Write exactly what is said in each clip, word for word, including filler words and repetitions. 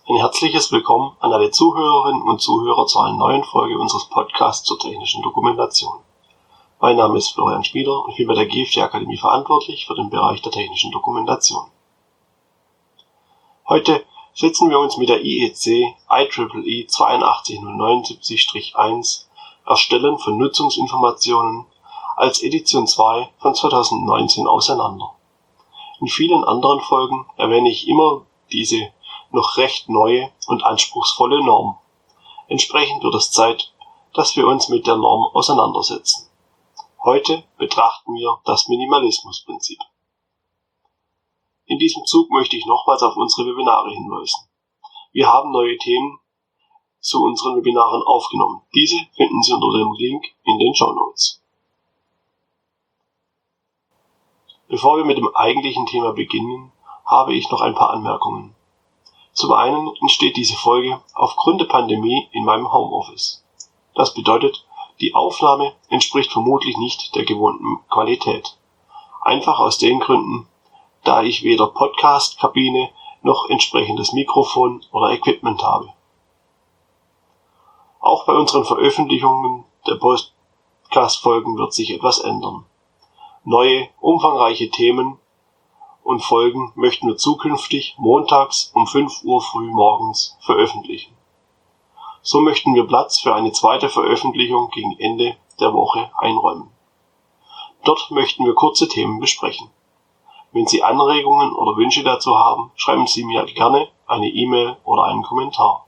Ein herzliches Willkommen an alle Zuhörerinnen und Zuhörer zu einer neuen Folge unseres Podcasts zur technischen Dokumentation. Mein Name ist Florian Schmieder und ich bin bei der G F T Akademie verantwortlich für den Bereich der technischen Dokumentation. Heute setzen wir uns mit der I E C I E E E acht zwei null neun sieben eins Erstellen von Nutzungsinformationen als Edition zwei von zweitausendneunzehn auseinander. In vielen anderen Folgen erwähne ich immer diese noch recht neue und anspruchsvolle Norm. Entsprechend wird es Zeit, dass wir uns mit der Norm auseinandersetzen. Heute betrachten wir das Minimalismusprinzip. In diesem Zug möchte ich nochmals auf unsere Webinare hinweisen. Wir haben neue Themen zu unseren Webinaren aufgenommen. Diese finden Sie unter dem Link in den Shownotes. Bevor wir mit dem eigentlichen Thema beginnen, habe ich noch ein paar Anmerkungen. Zum einen entsteht diese Folge aufgrund der Pandemie in meinem Homeoffice. Das bedeutet, die Aufnahme entspricht vermutlich nicht der gewohnten Qualität. Einfach aus den Gründen, da ich weder Podcast-Kabine noch entsprechendes Mikrofon oder Equipment habe. Auch bei unseren Veröffentlichungen der Podcast-Folgen wird sich etwas ändern. Neue, umfangreiche Themen und Folgen möchten wir zukünftig montags um fünf Uhr früh morgens veröffentlichen. So möchten wir Platz für eine zweite Veröffentlichung gegen Ende der Woche einräumen. Dort möchten wir kurze Themen besprechen. Wenn Sie Anregungen oder Wünsche dazu haben, schreiben Sie mir gerne eine E-Mail oder einen Kommentar.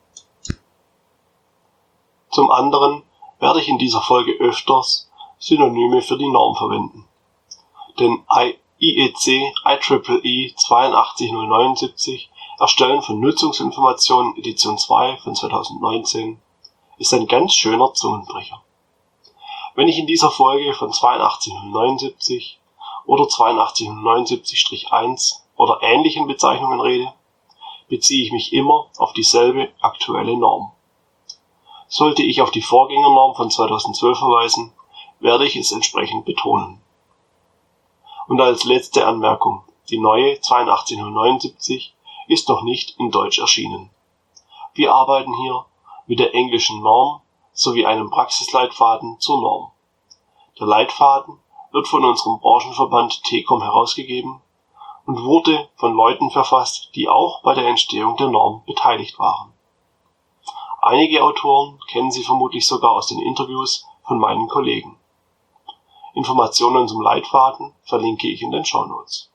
Zum anderen werde ich in dieser Folge öfters Synonyme für die Norm verwenden. Denn I E C I E E acht zwei null neun sieben Erstellen von Nutzungsinformationen Edition zwei von zweitausendneunzehn ist ein ganz schöner Zungenbrecher. Wenn ich in dieser Folge von acht zwei null neun sieben oder acht zwei null neun sieben eins oder ähnlichen Bezeichnungen rede, beziehe ich mich immer auf dieselbe aktuelle Norm. Sollte ich auf die Vorgängernorm von zweitausendzwölf verweisen, werde ich es entsprechend betonen. Und als letzte Anmerkung, die neue acht zwei null neun sieben ist noch nicht in Deutsch erschienen. Wir arbeiten hier mit der englischen Norm sowie einem Praxisleitfaden zur Norm. Der Leitfaden wird von unserem Branchenverband T COM herausgegeben und wurde von Leuten verfasst, die auch bei der Entstehung der Norm beteiligt waren. Einige Autoren kennen Sie vermutlich sogar aus den Interviews von meinen Kollegen. Informationen zum Leitfaden verlinke ich in den Shownotes.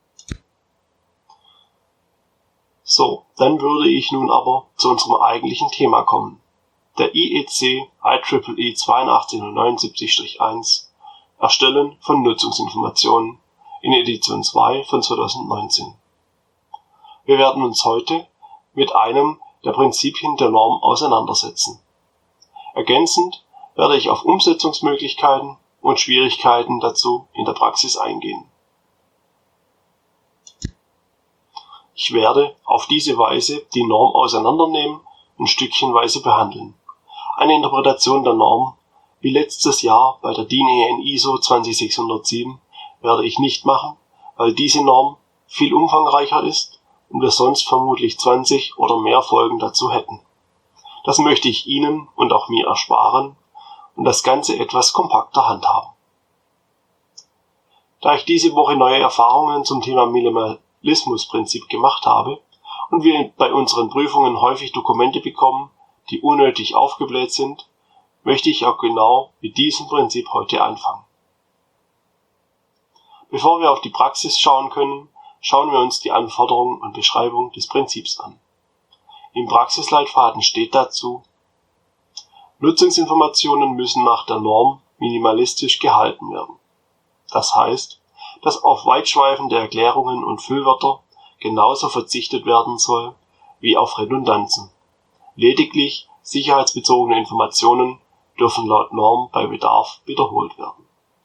So, dann würde ich nun aber zu unserem eigentlichen Thema kommen. Der I E C I E E acht zwei null neun sieben eins Erstellen von Nutzungsinformationen in Edition zwei von zweitausendneunzehn. Wir werden uns heute mit einem der Prinzipien der Norm auseinandersetzen. Ergänzend werde ich auf Umsetzungsmöglichkeiten und Schwierigkeiten dazu in der Praxis eingehen. Ich werde auf diese Weise die Norm auseinandernehmen und stückchenweise behandeln. Eine Interpretation der Norm, wie letztes Jahr bei der D I N E N I S O zweitausendsechshundertsieben, werde ich nicht machen, weil diese Norm viel umfangreicher ist und wir sonst vermutlich zwanzig oder mehr Folgen dazu hätten. Das möchte ich Ihnen und auch mir ersparen und das Ganze etwas kompakter handhaben. Da ich diese Woche neue Erfahrungen zum Thema Minimalismusprinzip gemacht habe und wir bei unseren Prüfungen häufig Dokumente bekommen, die unnötig aufgebläht sind, möchte ich auch genau mit diesem Prinzip heute anfangen. Bevor wir auf die Praxis schauen können, schauen wir uns die Anforderungen und Beschreibung des Prinzips an. Im Praxisleitfaden steht dazu: Nutzungsinformationen müssen nach der Norm minimalistisch gehalten werden. Das heißt, dass auf weitschweifende Erklärungen und Füllwörter genauso verzichtet werden soll wie auf Redundanzen. Lediglich sicherheitsbezogene Informationen dürfen laut Norm bei Bedarf wiederholt werden.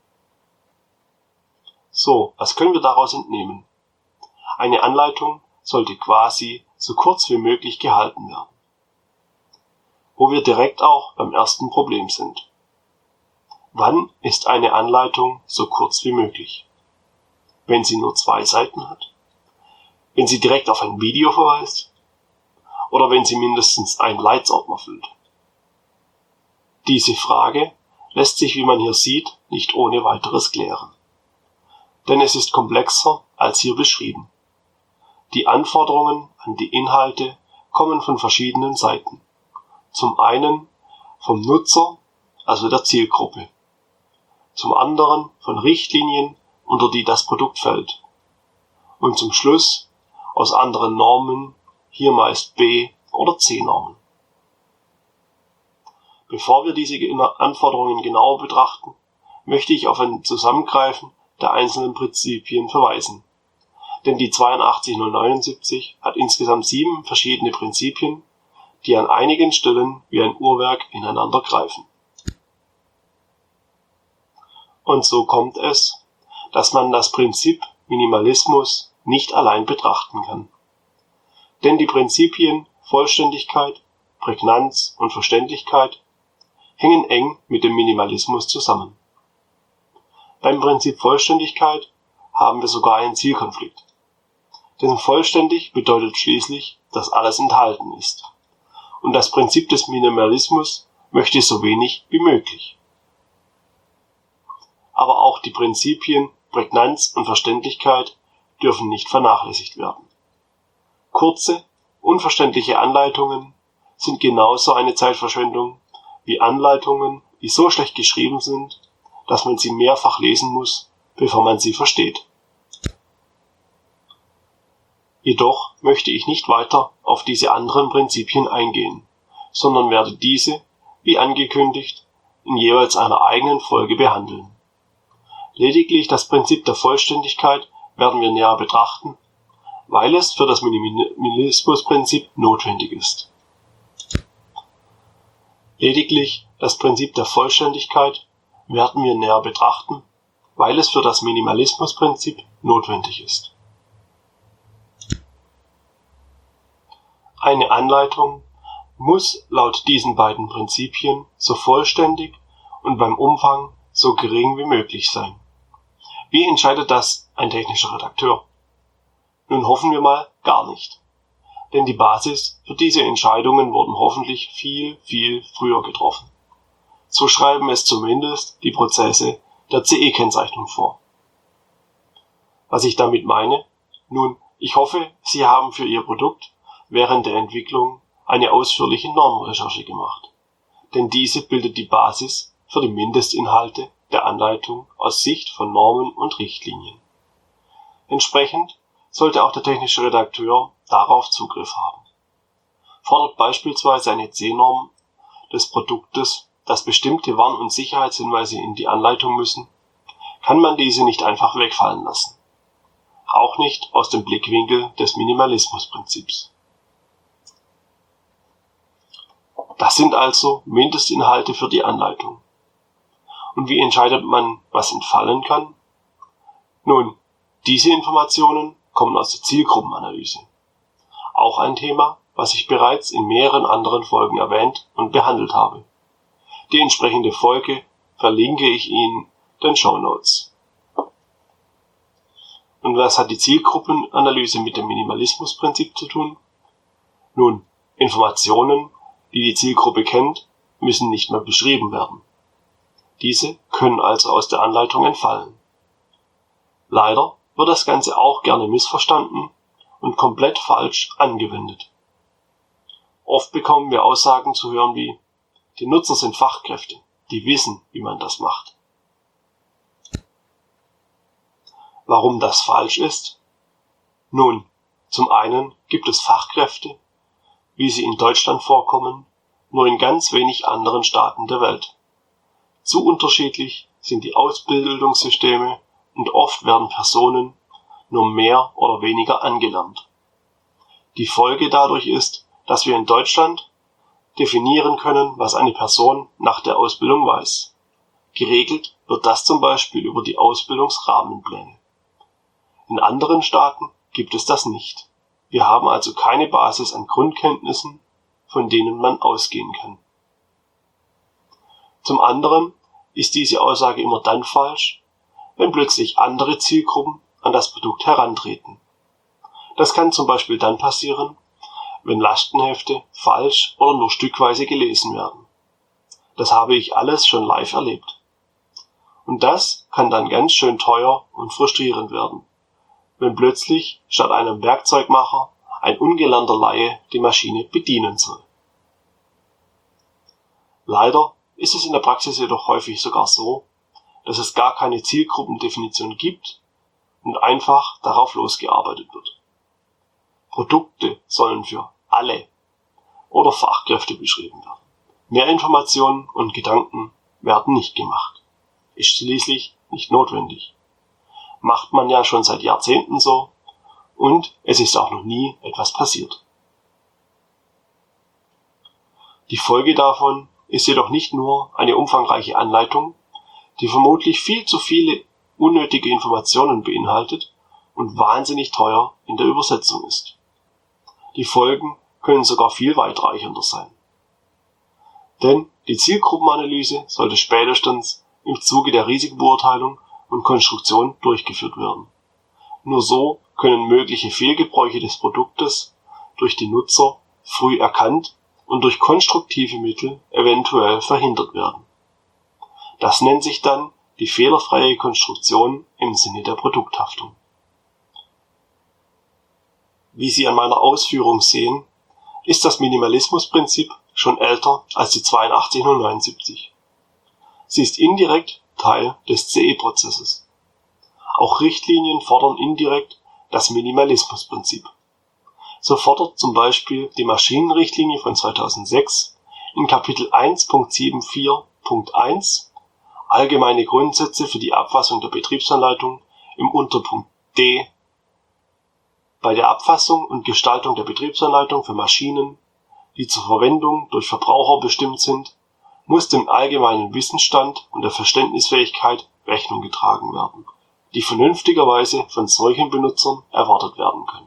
So, was können wir daraus entnehmen? Eine Anleitung sollte quasi so kurz wie möglich gehalten werden. Wo wir direkt auch beim ersten Problem sind. Wann ist eine Anleitung so kurz wie möglich? Wenn sie nur zwei Seiten hat? Wenn sie direkt auf ein Video verweist? oder wenn sie mindestens einen Leitsordner füllt? Diese Frage lässt sich, wie man hier sieht, nicht ohne weiteres klären. Denn es ist komplexer als hier beschrieben. Die Anforderungen an die Inhalte kommen von verschiedenen Seiten. Zum einen vom Nutzer, also der Zielgruppe. Zum anderen von Richtlinien, unter die das Produkt fällt. Und zum Schluss aus anderen Normen, hier meist B- oder C-Normen. Bevor wir diese Anforderungen genauer betrachten, möchte ich auf ein Zusammengreifen der einzelnen Prinzipien verweisen. Denn die zweiundachtzig null neunundsiebzig hat insgesamt sieben verschiedene Prinzipien, die an einigen Stellen wie ein Uhrwerk ineinander greifen. Und so kommt es, dass man das Prinzip Minimalismus nicht allein betrachten kann. Denn die Prinzipien Vollständigkeit, Prägnanz und Verständlichkeit hängen eng mit dem Minimalismus zusammen. Beim Prinzip Vollständigkeit haben wir sogar einen Zielkonflikt. Denn vollständig bedeutet schließlich, dass alles enthalten ist. Und das Prinzip des Minimalismus möchte so wenig wie möglich. Aber auch die Prinzipien Prägnanz und Verständlichkeit dürfen nicht vernachlässigt werden. Kurze, unverständliche Anleitungen sind genauso eine Zeitverschwendung wie Anleitungen, die so schlecht geschrieben sind, dass man sie mehrfach lesen muss, bevor man sie versteht. Jedoch möchte ich nicht weiter auf diese anderen Prinzipien eingehen, sondern werde diese, wie angekündigt, in jeweils einer eigenen Folge behandeln. Lediglich das Prinzip der Vollständigkeit werden wir näher betrachten, weil es für das Minimalismusprinzip notwendig ist. Lediglich das Prinzip der Vollständigkeit werden wir näher betrachten, weil es für das Minimalismusprinzip notwendig ist. Eine Anleitung muss laut diesen beiden Prinzipien so vollständig und beim Umfang so gering wie möglich sein. Wie entscheidet das ein technischer Redakteur? Nun hoffen wir mal gar nicht. Denn die Basis für diese Entscheidungen wurden hoffentlich viel, viel früher getroffen. So schreiben es zumindest die Prozesse der C E-Kennzeichnung vor. Was ich damit meine? Nun, ich hoffe, Sie haben für Ihr Produkt während der Entwicklung eine ausführliche Normrecherche gemacht. Denn diese bildet die Basis für die Mindestinhalte der Anleitung aus Sicht von Normen und Richtlinien. Entsprechend sollte auch der technische Redakteur darauf Zugriff haben. Fordert beispielsweise eine C-Norm des Produktes, dass bestimmte Warn- und Sicherheitshinweise in die Anleitung müssen, kann man diese nicht einfach wegfallen lassen. Auch nicht aus dem Blickwinkel des Minimalismusprinzips. Das sind also Mindestinhalte für die Anleitung. Und wie entscheidet man, was entfallen kann? Nun, diese Informationen kommen aus der Zielgruppenanalyse. Auch ein Thema, was ich bereits in mehreren anderen Folgen erwähnt und behandelt habe. Die entsprechende Folge verlinke ich Ihnen in den Shownotes. Und was hat die Zielgruppenanalyse mit dem Minimalismusprinzip zu tun? Nun, Informationen, die die Zielgruppe kennt, müssen nicht mehr beschrieben werden. Diese können also aus der Anleitung entfallen. Leider wird das Ganze auch gerne missverstanden und komplett falsch angewendet. Oft bekommen wir Aussagen zu hören wie: Die Nutzer sind Fachkräfte, die wissen, wie man das macht. Warum das falsch ist? Nun, zum einen gibt es Fachkräfte, wie sie in Deutschland vorkommen, nur in ganz wenig anderen Staaten der Welt. Zu unterschiedlich sind die Ausbildungssysteme und oft werden Personen nur mehr oder weniger angelernt. Die Folge dadurch ist, dass wir in Deutschland definieren können, was eine Person nach der Ausbildung weiß. Geregelt wird das zum Beispiel über die Ausbildungsrahmenpläne. In anderen Staaten gibt es das nicht. Wir haben also keine Basis an Grundkenntnissen, von denen man ausgehen kann. Zum anderen ist diese Aussage immer dann falsch, wenn plötzlich andere Zielgruppen an das Produkt herantreten. Das kann zum Beispiel dann passieren, wenn Lastenhefte falsch oder nur stückweise gelesen werden. Das habe ich alles schon live erlebt. Und das kann dann ganz schön teuer und frustrierend werden, wenn plötzlich statt einem Werkzeugmacher ein ungelernter Laie die Maschine bedienen soll. Leider ist es in der Praxis jedoch häufig sogar so, dass es gar keine Zielgruppendefinition gibt und einfach darauf losgearbeitet wird. Produkte sollen für alle oder Fachkräfte beschrieben werden. Mehr Informationen und Gedanken werden nicht gemacht. Ist schließlich nicht notwendig. Macht man ja schon seit Jahrzehnten so und es ist auch noch nie etwas passiert. Die Folge davon ist jedoch nicht nur eine umfangreiche Anleitung, die vermutlich viel zu viele unnötige Informationen beinhaltet und wahnsinnig teuer in der Übersetzung ist. Die Folgen können sogar viel weitreichender sein. Denn die Zielgruppenanalyse sollte spätestens im Zuge der Risikobeurteilung und Konstruktion durchgeführt werden. Nur so können mögliche Fehlgebräuche des Produktes durch die Nutzer früh erkannt und durch konstruktive Mittel eventuell verhindert werden. Das nennt sich dann die fehlerfreie Konstruktion im Sinne der Produkthaftung. Wie Sie an meiner Ausführung sehen, ist das Minimalismusprinzip schon älter als die zweiundachtzig null neunundsiebzig. Sie ist indirekt Teil des C E-Prozesses. Auch Richtlinien fordern indirekt das Minimalismusprinzip. So fordert zum Beispiel die Maschinenrichtlinie von zweitausendsechs in Kapitel eins Punkt vierundsiebzig Punkt eins allgemeine Grundsätze für die Abfassung der Betriebsanleitung im Unterpunkt D. Bei der Abfassung und Gestaltung der Betriebsanleitung für Maschinen, die zur Verwendung durch Verbraucher bestimmt sind, muss dem allgemeinen Wissensstand und der Verständnisfähigkeit Rechnung getragen werden, die vernünftigerweise von solchen Benutzern erwartet werden können.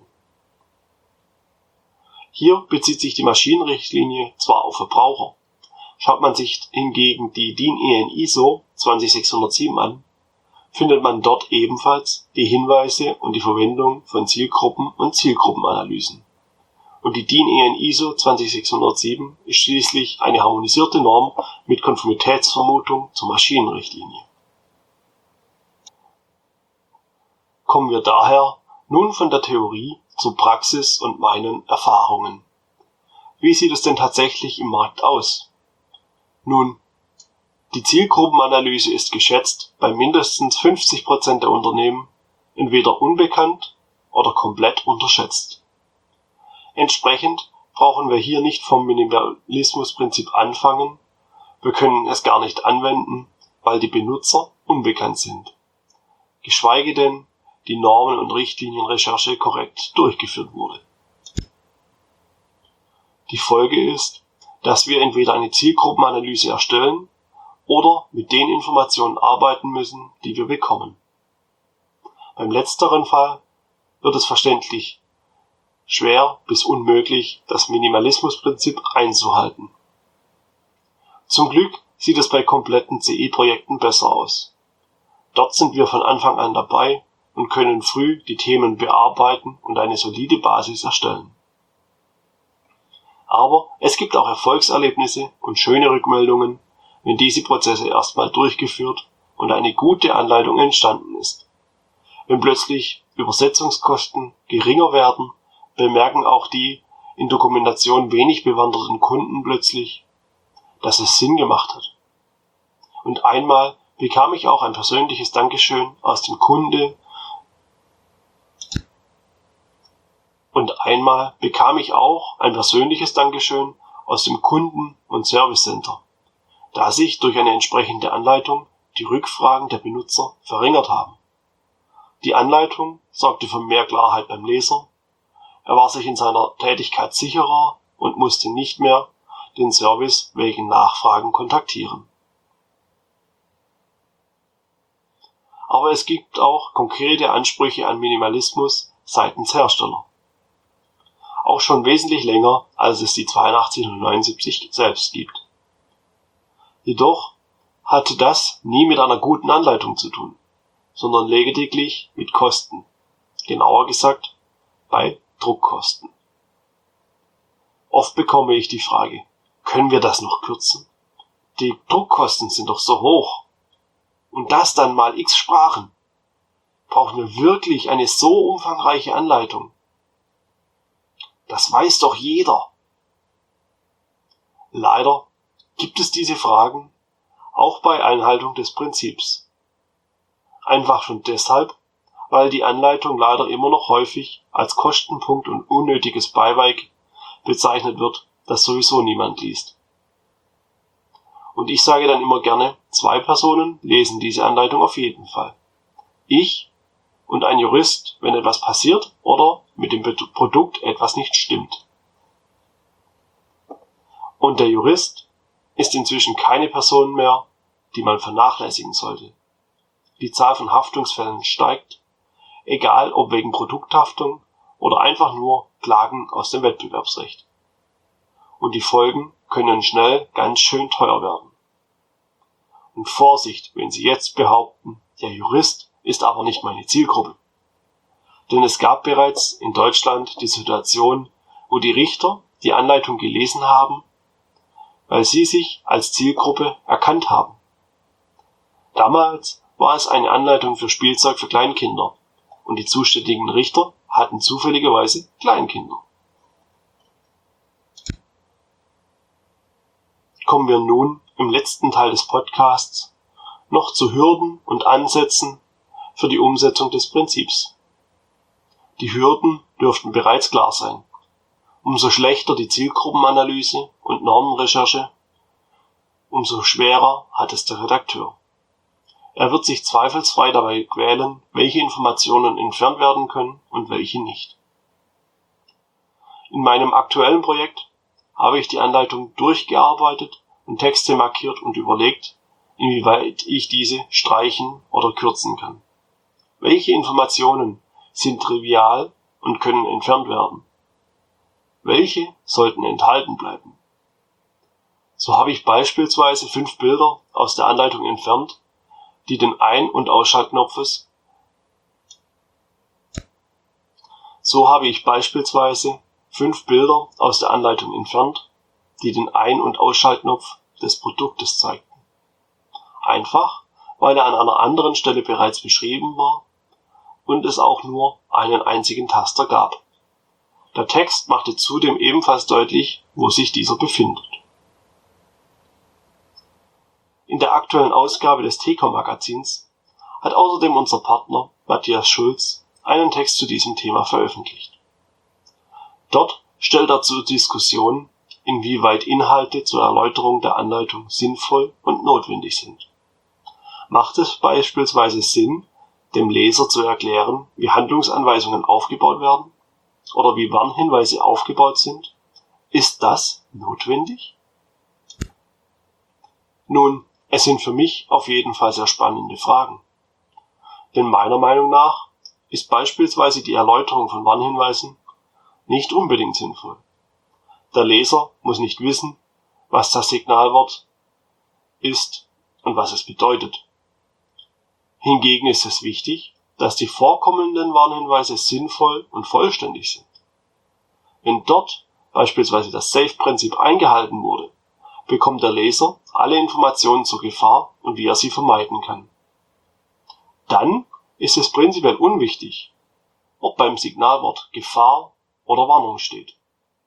Hier bezieht sich die Maschinenrichtlinie zwar auf Verbraucher, schaut man sich hingegen die D I N E N I S O zwanzigsechshundertsieben an, findet man dort ebenfalls die Hinweise und die Verwendung von Zielgruppen und Zielgruppenanalysen. Und die D I N E N I S O zwanzigsechshundertsieben ist schließlich eine harmonisierte Norm mit Konformitätsvermutung zur Maschinenrichtlinie. Kommen wir daher nun von der Theorie zur Praxis und meinen Erfahrungen. Wie sieht es denn tatsächlich im Markt aus? Nun, die Zielgruppenanalyse ist geschätzt bei mindestens fünfzig Prozent der Unternehmen entweder unbekannt oder komplett unterschätzt. Entsprechend brauchen wir hier nicht vom Minimalismusprinzip anfangen, wir können es gar nicht anwenden, weil die Benutzer unbekannt sind, geschweige denn die Normen- und Richtlinienrecherche korrekt durchgeführt wurde. Die Folge ist, dass wir entweder eine Zielgruppenanalyse erstellen oder mit den Informationen arbeiten müssen, die wir bekommen. Beim letzteren Fall wird es verständlich schwer bis unmöglich, das Minimalismusprinzip einzuhalten. Zum Glück sieht es bei kompletten C E-Projekten besser aus. Dort sind wir von Anfang an dabei und können früh die Themen bearbeiten und eine solide Basis erstellen. Aber es gibt auch Erfolgserlebnisse und schöne Rückmeldungen, wenn diese Prozesse erstmal durchgeführt und eine gute Anleitung entstanden ist. Wenn plötzlich Übersetzungskosten geringer werden, bemerken auch die in Dokumentation wenig bewanderten Kunden plötzlich, dass es Sinn gemacht hat. Und einmal bekam ich auch ein persönliches Dankeschön aus dem Kunde und einmal bekam ich auch ein persönliches Dankeschön aus dem Kunden- und Service Center, da sich durch eine entsprechende Anleitung die Rückfragen der Benutzer verringert haben. Die Anleitung sorgte für mehr Klarheit beim Leser, er war sich in seiner Tätigkeit sicherer und musste nicht mehr den Service wegen Nachfragen kontaktieren. Aber es gibt auch konkrete Ansprüche an Minimalismus seitens Hersteller. Auch schon wesentlich länger, als es die zweiundachtzig null neunundsiebzig selbst gibt. Jedoch hatte das nie mit einer guten Anleitung zu tun, sondern lediglich mit Kosten, genauer gesagt bei Druckkosten. Oft bekomme ich die Frage, können wir das noch kürzen? Die Druckkosten sind doch so hoch. Und das dann mal x Sprachen. Brauchen wir wirklich eine so umfangreiche Anleitung? Das weiß doch jeder. Leider gibt es diese Fragen auch bei Einhaltung des Prinzips. Einfach schon deshalb, weil die Anleitung leider immer noch häufig als Kostenpunkt und unnötiges Beiwerk bezeichnet wird, das sowieso niemand liest. Und ich sage dann immer gerne, zwei Personen lesen diese Anleitung auf jeden Fall. Ich und ein Jurist, wenn etwas passiert oder mit dem Produkt etwas nicht stimmt. Und der Jurist ist inzwischen keine Person mehr, die man vernachlässigen sollte. Die Zahl von Haftungsfällen steigt, egal ob wegen Produkthaftung oder einfach nur Klagen aus dem Wettbewerbsrecht. Und die Folgen können schnell ganz schön teuer werden. Und Vorsicht, wenn Sie jetzt behaupten, der Jurist ist aber nicht meine Zielgruppe. Denn es gab bereits in Deutschland die Situation, wo die Richter die Anleitung gelesen haben, weil sie sich als Zielgruppe erkannt haben. Damals war es eine Anleitung für Spielzeug für Kleinkinder und die zuständigen Richter hatten zufälligerweise Kleinkinder. Kommen wir nun im letzten Teil des Podcasts noch zu Hürden und Ansätzen für die Umsetzung des Prinzips. Die Hürden dürften bereits klar sein. Umso schlechter die Zielgruppenanalyse und Normenrecherche, umso schwerer hat es der Redakteur. Er wird sich zweifelsfrei dabei quälen, welche Informationen entfernt werden können und welche nicht. In meinem aktuellen Projekt habe ich die Anleitung durchgearbeitet und Texte markiert und überlegt, inwieweit ich diese streichen oder kürzen kann. Welche Informationen sind trivial und können entfernt werden? Welche sollten enthalten bleiben? So habe ich beispielsweise fünf Bilder aus der Anleitung entfernt, die den Ein- und Ausschaltknopfes So habe ich beispielsweise fünf Bilder aus der Anleitung entfernt, die den Ein- und Ausschaltknopf des Produktes zeigten. Einfach, weil er an einer anderen Stelle bereits beschrieben war und es auch nur einen einzigen Taster gab. Der Text machte zudem ebenfalls deutlich, wo sich dieser befindet. In der aktuellen Ausgabe des T C O M-Magazins hat außerdem unser Partner Matthias Schulz einen Text zu diesem Thema veröffentlicht. Dort stellt er zur Diskussion, inwieweit Inhalte zur Erläuterung der Anleitung sinnvoll und notwendig sind. Macht es beispielsweise Sinn, dem Leser zu erklären, wie Handlungsanweisungen aufgebaut werden oder wie Warnhinweise aufgebaut sind? Ist das notwendig? Nun, es sind für mich auf jeden Fall sehr spannende Fragen. Denn meiner Meinung nach ist beispielsweise die Erläuterung von Warnhinweisen nicht unbedingt sinnvoll. Der Leser muss nicht wissen, was das Signalwort ist und was es bedeutet. Hingegen ist es wichtig, dass die vorkommenden Warnhinweise sinnvoll und vollständig sind. Wenn dort beispielsweise das Safe-Prinzip eingehalten wurde, bekommt der Leser alle Informationen zur Gefahr und wie er sie vermeiden kann. Dann ist es prinzipiell unwichtig, ob beim Signalwort Gefahr oder Warnung steht.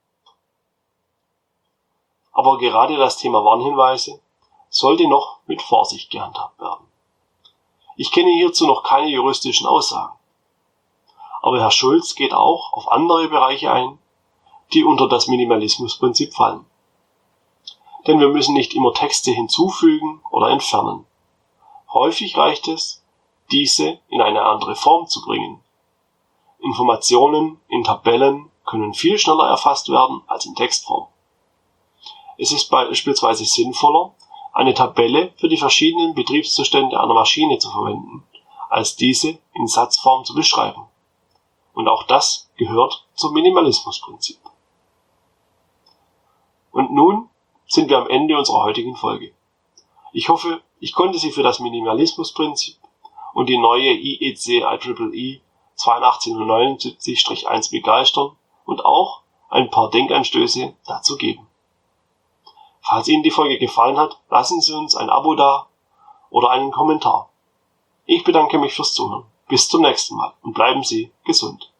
Aber gerade das Thema Warnhinweise sollte noch mit Vorsicht gehandhabt werden. Ich kenne hierzu noch keine juristischen Aussagen. Aber Herr Schulz geht auch auf andere Bereiche ein, die unter das Minimalismusprinzip fallen. Denn wir müssen nicht immer Texte hinzufügen oder entfernen. Häufig reicht es, diese in eine andere Form zu bringen. Informationen in Tabellen können viel schneller erfasst werden als in Textform. Es ist beispielsweise sinnvoller, eine Tabelle für die verschiedenen Betriebszustände einer Maschine zu verwenden, als diese in Satzform zu beschreiben. Und auch das gehört zum Minimalismusprinzip. Und nun sind wir am Ende unserer heutigen Folge. Ich hoffe, ich konnte Sie für das Minimalismusprinzip und die neue I E C I E E zwei acht null neun sieben eins begeistern und auch ein paar Denkanstöße dazu geben. Falls Ihnen die Folge gefallen hat, lassen Sie uns ein Abo da oder einen Kommentar. Ich bedanke mich fürs Zuhören. Bis zum nächsten Mal und bleiben Sie gesund.